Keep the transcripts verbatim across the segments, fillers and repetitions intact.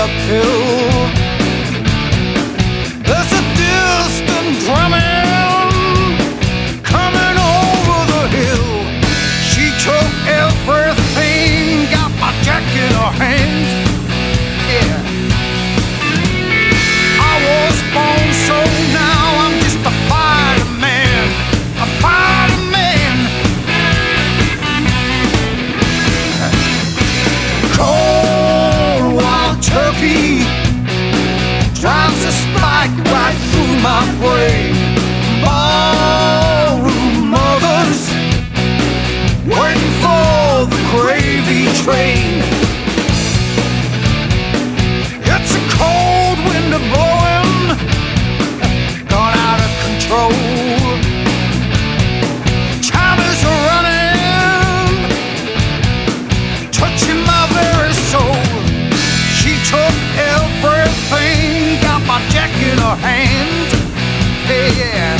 uphill. There's a distant drumming coming over the hill. She took everything, got my jack in her hand. Yeah. I was born so now I'm just a fighter man, a fighter man. Cold wild turkey drives a spike right through my brain. Ballroom mothers waiting for the gravy train. It's a cold wind blowing, gone out of control. Time is running, touching my very soul. She took everything, got my jack in her hand. Hey, yeah.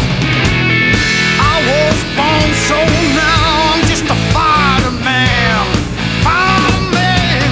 I was born so now I'm just a fighter man, fighter man.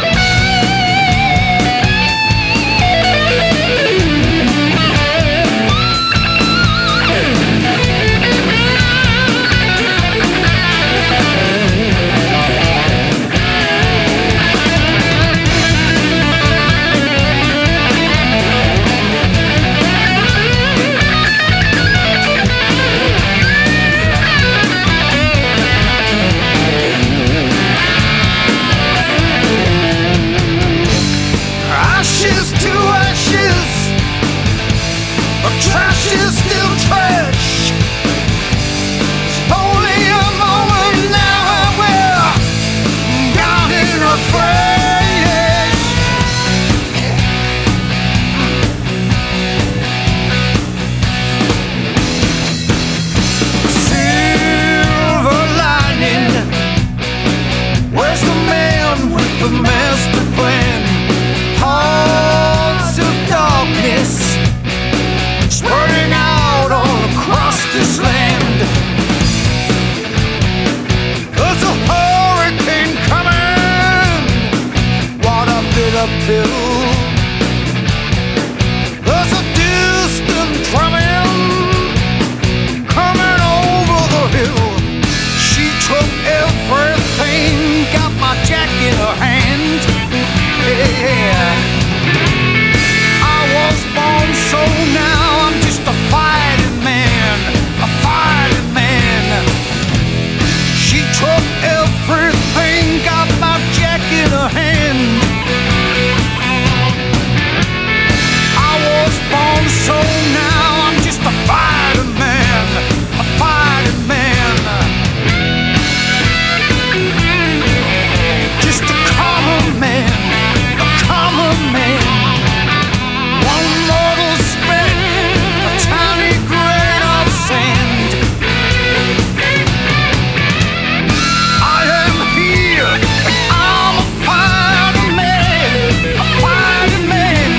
Ashes to ashes, but trash is still trash. It's only a moment now and we're down in a flash. Silver lining, where's the man with the master plan? Hearts of darkness spreading out all across this land. There's a hurricane coming, water bit uphill. There's a distant drumming coming over the hill. She took everything, got my jack in her hand. Yeah. I was born so now I'm just a fighting man, a fighting man. She took everything, got my jack in her hand. I was born so now I'm just a fighting man, a fighting man. Just a common man, common man. One mortal speck, a tiny grain of sand. I am here, and I'm a fighting man, a fighting man.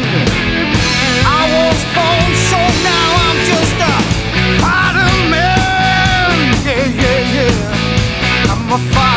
I was born so now I'm just a fighting man. Yeah, yeah, yeah. I'm a fighting